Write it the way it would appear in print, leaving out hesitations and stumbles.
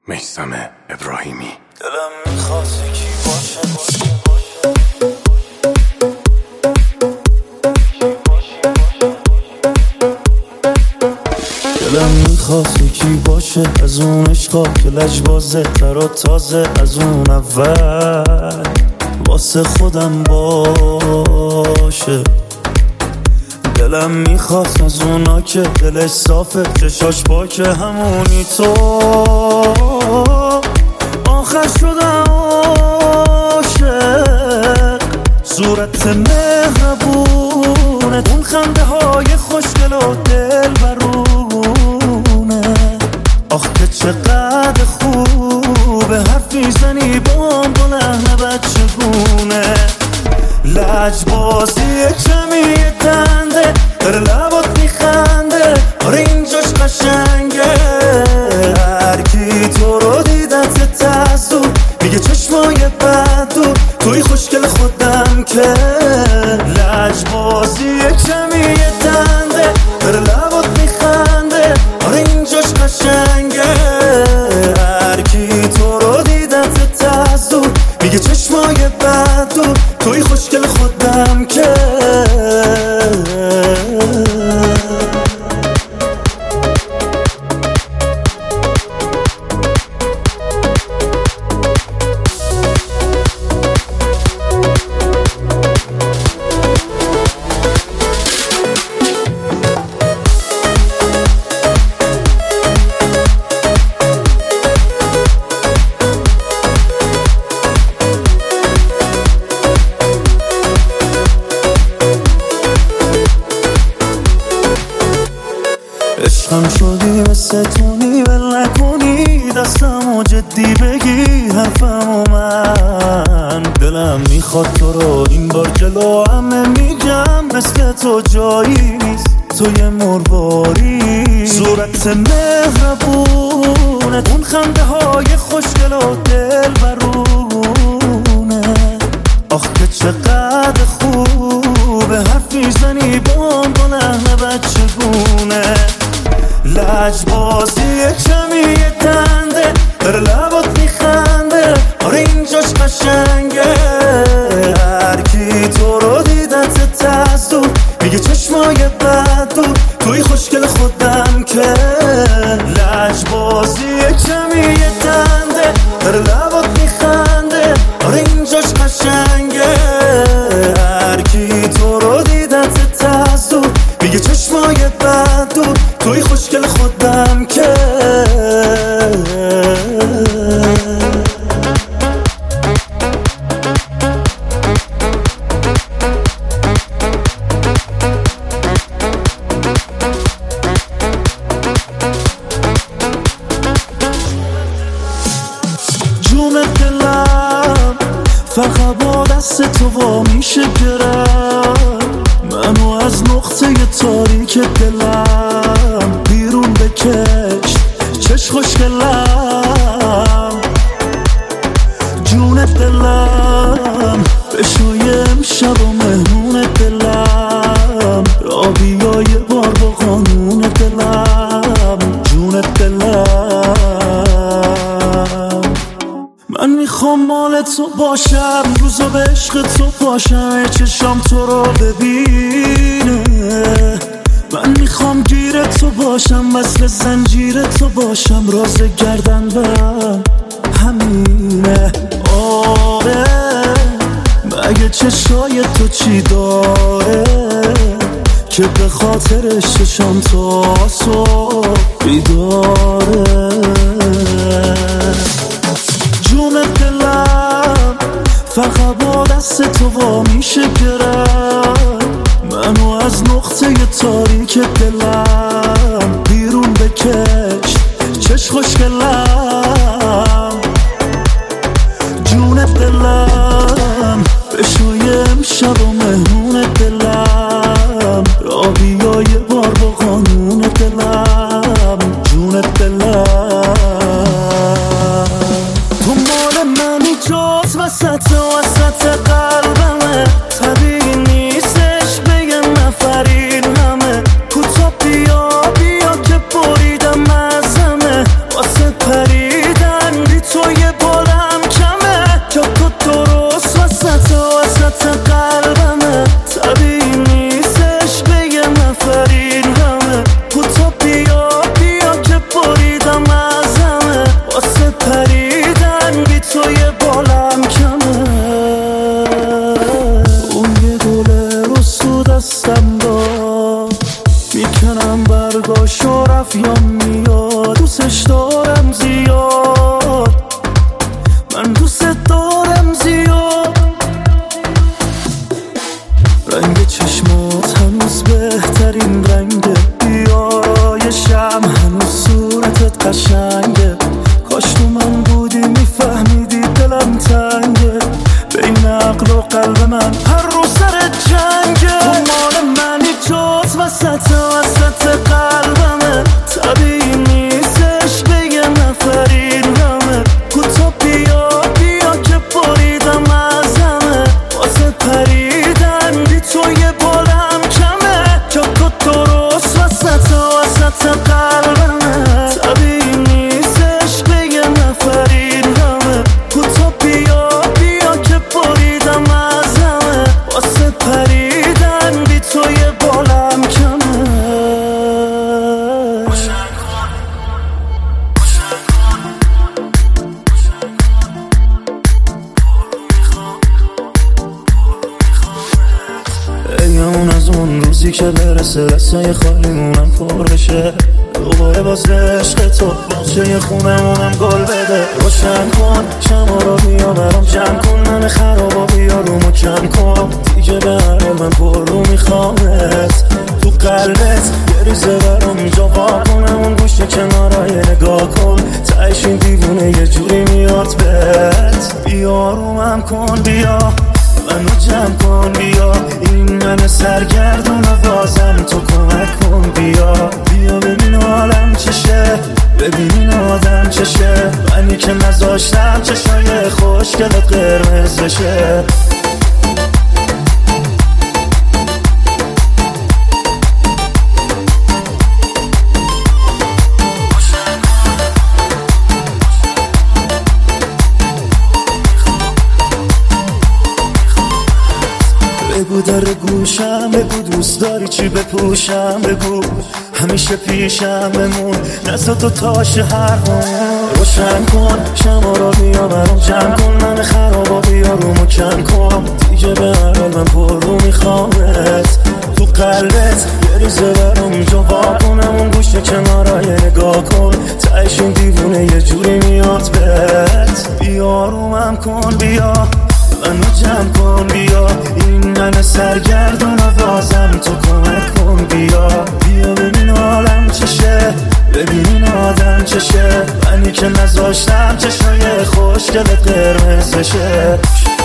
میثم ابراهیمی. دلم میخواد یکی باشه دلم میخواد یکی باشه از اون عشقا که لجبازه تر تازه از اون اول واسه خودم باشه. دلم میخواد از اونا که دلش صافه چشاش پاکه همونی تو آخر شدم عاشق. صورت مهربونه اون خنده های خوشگل و دل برونه. آخ که چقدر خوبه حرف میزنی بام با لحن بچگونه. لجبازی کمی دنده در لبات میخنده آره اینجاش قشنگه. هرکی تو رو دیدت تزدور میگه چشمای بد دور توی خوشگل خودم که. لجبازی کمی دنده در لبات میخنده آره اینجاش قشنگه. هرکی تو رو دیدت تزدور میگه چشمای بد دور توی خوشگل خودم که. عشقم شدی مثل تونی ول نکنی دستمو جدی بگی حرفمو من. دلم میخواد تو رو این بار جلو همه میگم مثل تو جایی نیست تو یه مرواری. صورت مهربونه اون خنده های خوشگل و دل برونه. آخ که چقدر خوبه حرف میزنی بام با لحن بچگونه. لجبازی کمی دنده در لبات میخنده آره اینجاش قشنگه. هرکی تو رو دیدت تزدور میگه چشمای بد دور توی خوشگل خودم که. لجبازی کمی دنده در لبات میخنده آره اینجاش قشنگه. هرکی تو رو دیدت تزدور میگه چشمای بد دور توی خوشگل خودم که. جون دلم فقط با دست تو وا میشه گرم منو از نقطه تاریک دلم بیرون بکش چش خوشگلم. جون دلم بشوی امشب و مهمون دلم را بیا یه بار با قانون دلم. جون دلم من میخوام مال تو باشم روزا به عشق تو پاشم چشام تو رو ببینه. من میخوام گیر تو باشم وصل زنجیر تو باشم راز گردن برم همینه. آره مگه چشای تو چی داره که به خاطرش چشام تو صبح بیداره. جون دلم فقط با دست تو وا میشه گرم منو از نقطه تاریک دلم بیرون بکش چش خوشگلم. جون دلم بشوی امشب و مهمون دلم را بیا یه بار با قانون دلم. جون دلم تو مال منی جاز وسط قلبمه طبیعی نیستش بگه نفرین همه کوتا بیا که بریدم از همه واسه پریدم تو یه بالم کمه که تو درست وسط قلبمه طبیعی نیستش بگم نفرین همه تو بیا که بریدم از همه واسه پریدن بی تو یه بالم کمه اون یه گله رو سو دستم داد میکنم برگاش و رفیام میاد دوستش دارم زیاد من دوست دارم زیاد رنگ چشمات هنوز بهترین رنگه بیا یه شم هنوز صورتت قشنگه کاش تو من بودی میفهمیدی دلم تنگه بین عقل و قلب من هر رو سر جنگه تو مال منی جز وسط قلبمه طبیعی نیستش بگم نفرین همه تو بیا که بریدم از همه واسه پریدن بی تو یه بالم کمه که تو درست وسط قلبمه طبیعی نیستش بگم نفرین همه تو بیا که بریدم از همه واسه پریدن بی تو یه بالم کمه اون از اون روزی که برسه رسای خالیمونم پر بشه دوباره باز عشق تو باچه خونمونم گل بده روشن کن شما رو بیا برام جمع کن من خرابا بیا رومو کم کن دیگه به هر حال من پر رو میخوامت تو قلبت یه ریزه برام جوا کنم اون گوشه کنارای نگاه کن تایش این دیوونه یه جوری میاد بهت بیا رومم کن بیا منو جمع کن بیا این من سرگردون و بازم تو کمک کن بیا ببین حالم چشه ببین این آدم چشه منی که نذاشتم چشای خوشگلت قرمز بشه بگو در گوشم بگو دوست داری چی بپوشم بگو همیشه پیشم بمون نزد تو تاش حرفم روشن کن شما رو بیا برام جمع کن من خرابا بیا رومو کم کن دیگه به هر حال من پر رو میخوامت تو قلبت یه ریزه برام جوا کنم اون گوشه کنارای نگاه کن تایش این دیوونه یه جوری میاد بهت بیا رومم کن بیا منو جمع کن بیا این من سرگردون و بازم تو کمک کن بیا ببین حالم چشه ببین این آدم چشه منی که نذاشتم چشای خوشگلت قرمز بشه